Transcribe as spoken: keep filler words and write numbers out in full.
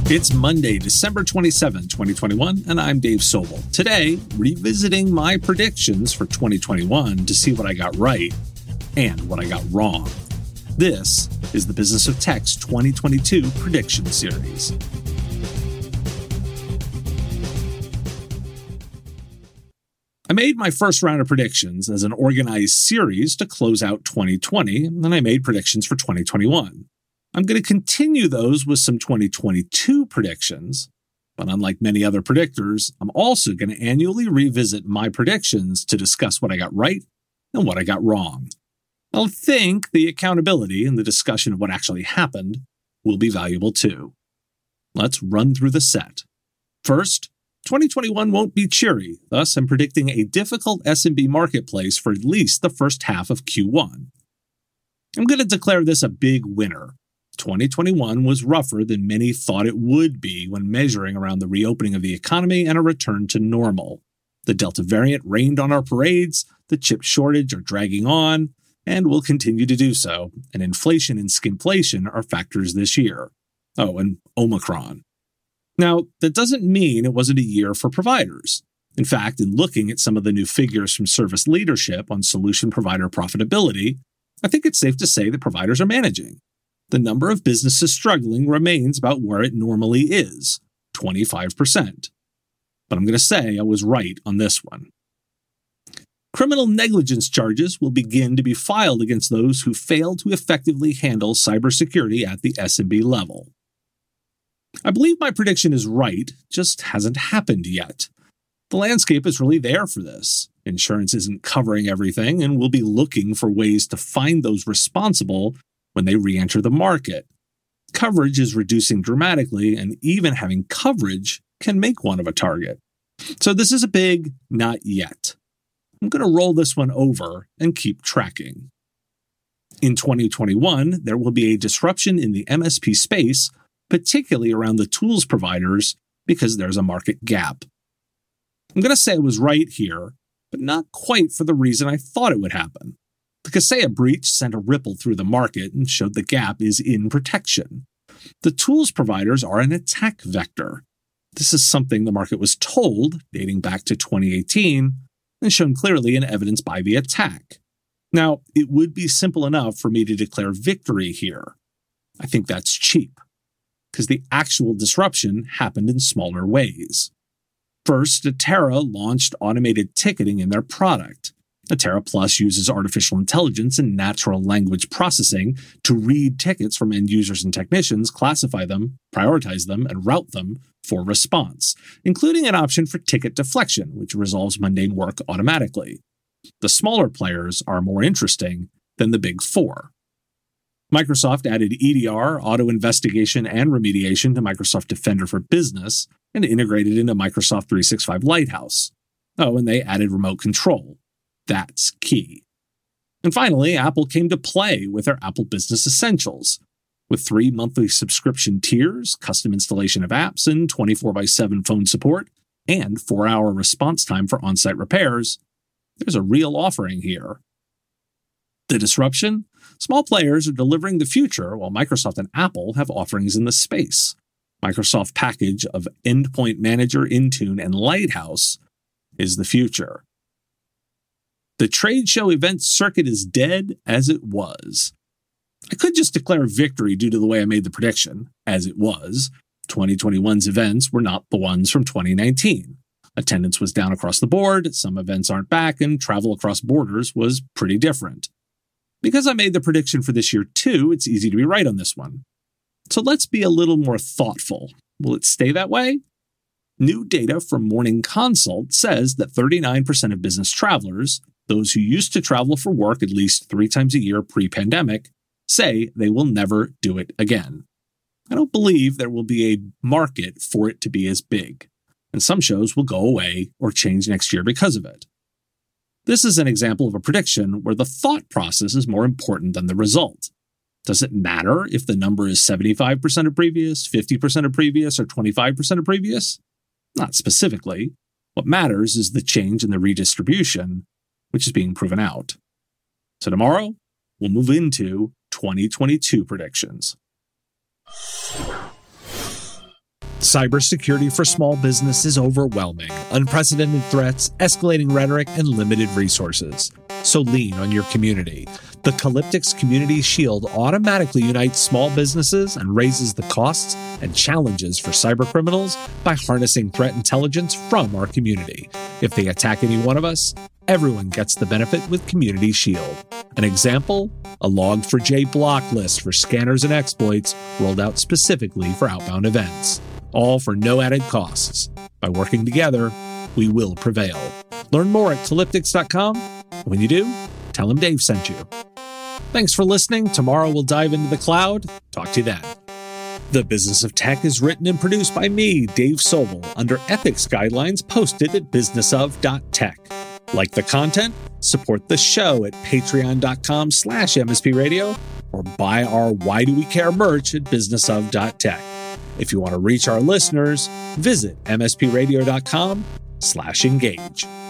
It's Monday, December twenty-seventh, twenty twenty-one, and I'm Dave Sobel. Today, revisiting my predictions for twenty twenty-one to see what I got right and what I got wrong. This is the Business of Tech's twenty twenty-two Prediction Series. I made my first round of predictions as an organized series to close out twenty twenty, and then I made predictions for twenty twenty-one. I'm going to continue those with some twenty twenty-two predictions, but unlike many other predictors, I'm also going to annually revisit my predictions to discuss what I got right and what I got wrong. I think the accountability and the discussion of what actually happened will be valuable too. Let's run through the set. First, twenty twenty-one won't be cheery, thus I'm predicting a difficult S M B marketplace for at least the first half of Q one. I'm going to declare this a big winner. twenty twenty-one was rougher than many thought it would be when measuring around the reopening of the economy and a return to normal. The Delta variant rained on our parades, the chip shortage are dragging on, and will continue to do so, and inflation and skimflation are factors this year. Oh, and Omicron. Now, that doesn't mean it wasn't a year for providers. In fact, in looking at some of the new figures from Service Leadership on solution provider profitability, I think it's safe to say that providers are managing. The number of businesses struggling remains about where it normally is, twenty-five percent. But I'm going to say I was right on this one. Criminal negligence charges will begin to be filed against those who fail to effectively handle cybersecurity at the S M B level. I believe my prediction is right, just hasn't happened yet. The landscape is really there for this. Insurance isn't covering everything, and we'll be looking for ways to find those responsible when they re-enter the market. Coverage is reducing dramatically, and even having coverage can make one of a target. So this is a big not yet. I'm going to roll this one over and keep tracking. In twenty twenty-one, there will be a disruption in the M S P space, particularly around the tools providers, because there's a market gap. I'm going to say I was right here, but not quite for the reason I thought it would happen. The Kaseya breach sent a ripple through the market and showed the gap is in protection. The tools providers are an attack vector. This is something the market was told, dating back to twenty eighteen, and shown clearly in evidence by the attack. Now, it would be simple enough for me to declare victory here. I think that's cheap, because the actual disruption happened in smaller ways. First, Atera launched automated ticketing in their product. Atera Plus uses artificial intelligence and natural language processing to read tickets from end users and technicians, classify them, prioritize them, and route them for response, including an option for ticket deflection, which resolves mundane work automatically. The smaller players are more interesting than the big four. Microsoft added E D R, auto investigation, and remediation to Microsoft Defender for Business and integrated into Microsoft three sixty-five Lighthouse. Oh, and they added remote control. That's key. And finally, Apple came to play with their Apple Business Essentials. With three monthly subscription tiers, custom installation of apps, and twenty-four by seven phone support, and four-hour response time for on-site repairs, there's a real offering here. The disruption? Small players are delivering the future, while Microsoft and Apple have offerings in the space. Microsoft package of Endpoint Manager, Intune, and Lighthouse is the future. The trade show event circuit is dead as it was. I could just declare victory due to the way I made the prediction, as it was. twenty twenty-one's events were not the ones from twenty nineteen. Attendance was down across the board, some events aren't back, and travel across borders was pretty different. Because I made the prediction for this year too, it's easy to be right on this one. So let's be a little more thoughtful. Will it stay that way? New data from Morning Consult says that thirty-nine percent of business travelers, those who used to travel for work at least three times a year pre-pandemic, say they will never do it again. I don't believe there will be a market for it to be as big, and some shows will go away or change next year because of it. This is an example of a prediction where the thought process is more important than the result. Does it matter if the number is seventy-five percent of previous, fifty percent of previous, or twenty-five percent of previous? Not specifically. What matters is the change in the redistribution, which is being proven out. So tomorrow, we'll move into twenty twenty-two predictions. Cybersecurity for small business is overwhelming. Unprecedented threats, escalating rhetoric, and limited resources. So lean on your community. The Calyptix Community Shield automatically unites small businesses and raises the costs and challenges for cybercriminals by harnessing threat intelligence from our community. If they attack any one of us, everyone gets the benefit with Community Shield. An example? A log four j block list for scanners and exploits rolled out specifically for outbound events. All for no added costs. By working together, we will prevail. Learn more at calyptix dot com. When you do, tell them Dave sent you. Thanks for listening. Tomorrow we'll dive into the cloud. Talk to you then. The Business of Tech is written and produced by me, Dave Sobel, under ethics guidelines posted at business of dot tech. Like the content? Support the show at patreon dot com slash M S P radio or buy our Why Do We Care merch at business of dot tech. If you want to reach our listeners, visit M S P radio dot com slash engage.